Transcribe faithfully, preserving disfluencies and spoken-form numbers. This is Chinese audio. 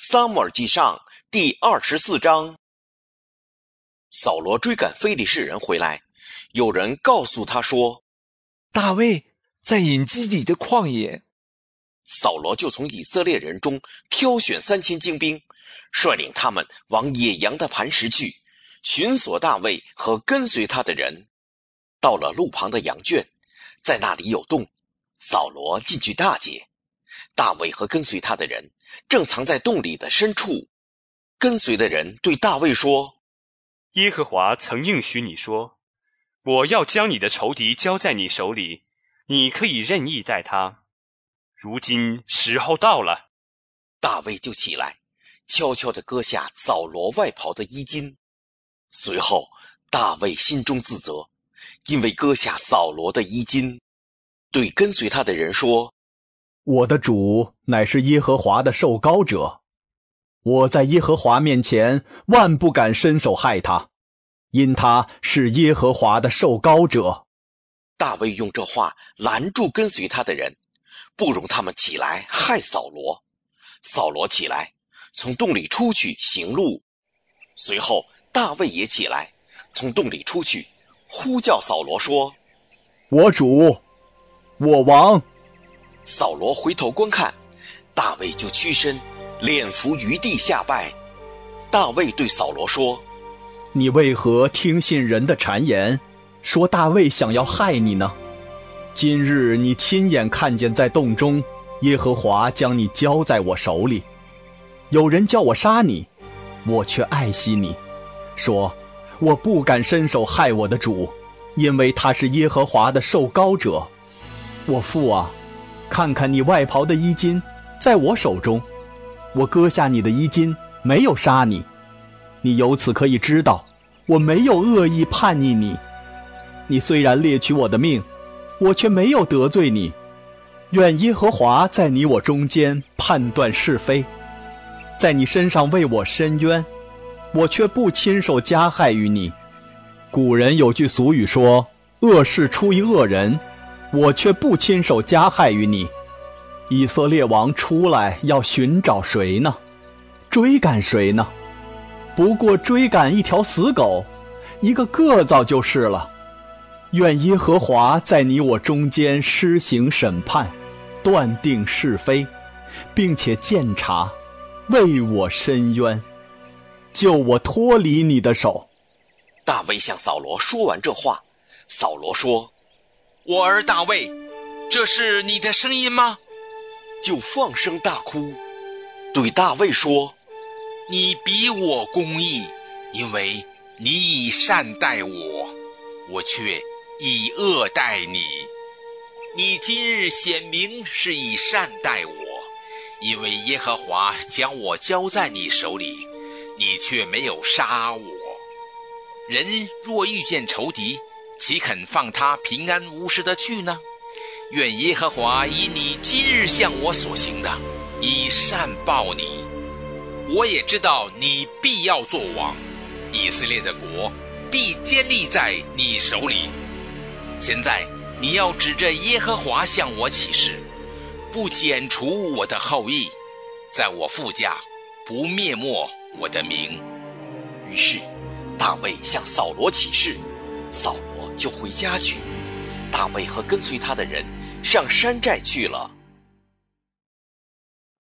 撒母耳记上第二十四章。扫罗追赶非利士人回来，有人告诉他说， 大卫在隐基底的旷野。 扫罗就从以色列人中挑选三千精兵，率领他们往野羊的磐石去，寻索大卫和跟随他的人。到了路旁的羊圈，在那里有洞，扫罗进去大解。大卫和跟随他的人正藏在洞里的深处。跟随的人对大卫说， 耶和华曾应许你说，我要将你的仇敌交在你手里，你可以任意待他。如今时候到了。 大卫就起来，悄悄地割下扫罗外袍的衣襟。随后大卫心中自责，因为割下扫罗的衣襟，对跟随他的人说， 我的主乃是耶和华的受膏者，我在耶和华面前万不敢伸手害他，因他是耶和华的受膏者。 大卫用这话拦住跟随他的人，不容他们起来害扫罗。扫罗起来，从洞里出去行路。随后大卫也起来，从洞里出去，呼叫扫罗说， 我主，我王。 扫罗回头观看，大卫就屈身，脸伏于地下拜。大卫对扫罗说， 你为何听信人的谗言，说大卫想要害你呢？今日你亲眼看见在洞中，耶和华将你交在我手里。有人叫我杀你，我却爱惜你，说我不敢伸手害我的主，因为他是耶和华的受膏者。我父啊，看看你外袍的衣襟在我手中，我割下你的衣襟，没有杀你。你由此可以知道，我没有恶意叛逆你。你虽然猎取我的命，我却没有得罪你。愿耶和华在你我中间判断是非，在你身上为我伸冤，我却不亲手加害于你。古人有句俗语说，恶事出于恶人，我却不亲手加害于你。以色列王出来要寻找谁呢？追赶谁呢？不过追赶一条死狗，一个个蚤就是了。愿耶和华在你我中间施行审判，断定是非，并且鉴察，为我伸冤，救我脱离你的手。 大卫向扫罗说完这话，扫罗说， 我儿大卫，这是你的声音吗？ 就放声大哭，对大卫说， 你比我公义，因为你以善待我，我却以恶待你。你今日显明是以善待我，因为耶和华将我交在你手里，你却没有杀我。人若遇见仇敌，岂肯放他平安无事的去呢？愿耶和华以你今日向我所行的，以善报你。我也知道你必要做王，以色列的国必坚立在你手里。现在你要指着耶和华向我起誓，不剪除我的后裔，在我父家不灭没我的名。 于是大卫向扫罗起誓，扫罗就回家去。大卫和跟随他的人上山寨去了。